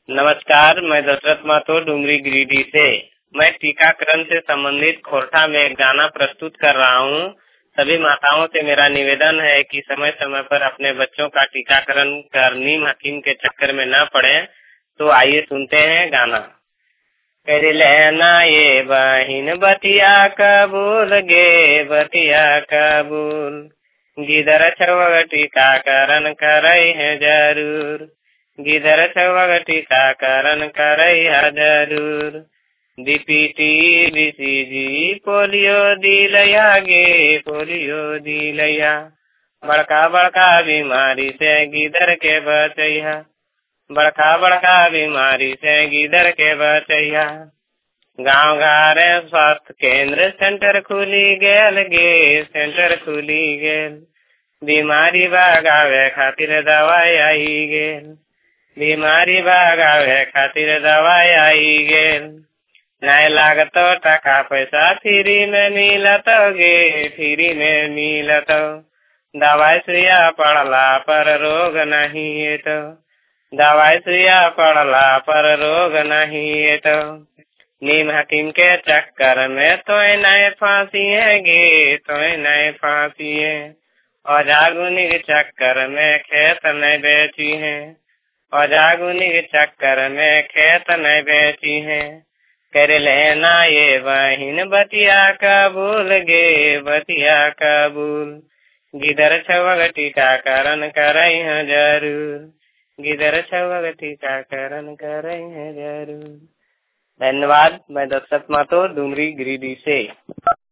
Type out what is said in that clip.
नमस्कार, मैं दशरथ माथुर डुमरी गिरिडीह से। मैं टीकाकरण से संबंधित खोरठा में एक गाना प्रस्तुत कर रहा हूँ। सभी माताओं से मेरा निवेदन है कि समय समय पर अपने बच्चों का टीकाकरण कर नीम हकीम के चक्कर में न पड़े। तो आइए सुनते हैं गाना। कर लेना ये बहिन बतिया कबूल गे बतिया कबूल, गिदर छवग टीकाकरण करई है जरूर, गिदर छवग टीकाकरण करई है जरूर। डीपीटी बीसीजी पोलियो दिलया गे पोलियो दिलया, बड़का बड़का बीमारी से गिदर के बचैया, बड़का बड़का बीमारी से गिदर के बचैया। गाँव घर स्वास्थ्य केंद्र सेंटर खुली गेल गे सेंटर खुली गेल, बीमारी भगावे खातिर दवाई आई गेल, बीमारी भगावे खातिर दवाई आई गेल। नहीं लागतो टका पैसा फ्री में मिलतो गे फ्री में मिलतो, दवाई सुइया पड़ला पर रोग नहीं है तो, दवाई सुइया पड़ला पर रोग नहीं है तो। नीम हकीम के चक्कर में तो नए फांसी है गे तो नए फांसी है, और जागुनी के चक्कर में खेत नहीं बेची है, और जागुनी के चक्कर में खेत नहीं बेची है। कर लेना ये बहिन बतिया कबूल गे बतिया कबूल, गिदर छवग टीकाकरण करई है जरूर, गिदर छवग टीकाकरण करई है जरूर। धन्यवाद। मैं दशरथ माथुर डुमरी गिरिडीह से।